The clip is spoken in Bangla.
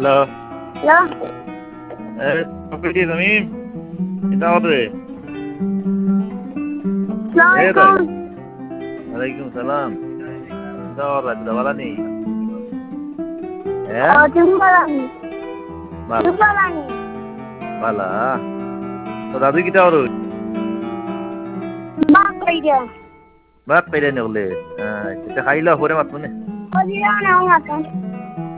হ্যালো হ্যালো কইটি তুমি এটা হবে আসসালামু ওয়ালাইকুম সালাম দাওয়ার দাওয়ালা নেই আলাইকুম বালানি ভালো বালানি ভালো তো দাদু কিটা ওর বাপ কইরা ভাত পাইলে নলে এটা খাইলা পরে মাত মানে ওদিরা না মাতা